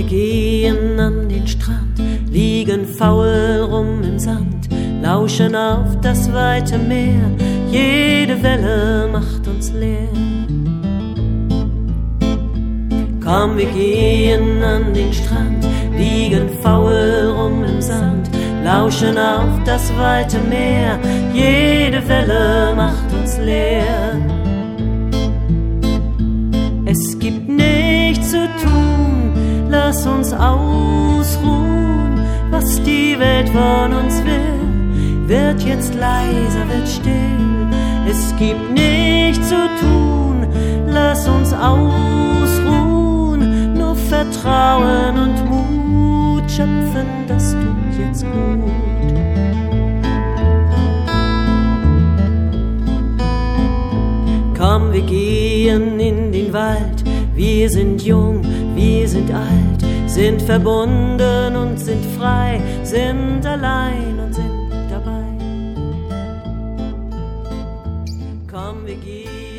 gehen an den Strand, liegen faul rum im Sand, lauschen auf das weite Meer, jede Welle macht uns leer. Komm, wir gehen an den Strand, liegen faul rum im Sand, lauschen auf das weite Meer, jede Welle macht uns leer. Es gibt nichts zu tun, lass uns ausruhen, was die Welt von uns will, wird jetzt leiser, wird still. Es gibt nichts zu tun, lass uns ausruhen, nur Vertrauen und Mut schöpfen, das tut jetzt gut. Komm, wir gehen in den Wald, wir sind jung, wir sind alt, sind verbunden und sind frei, sind allein und sind dabei. Komm, wir gehen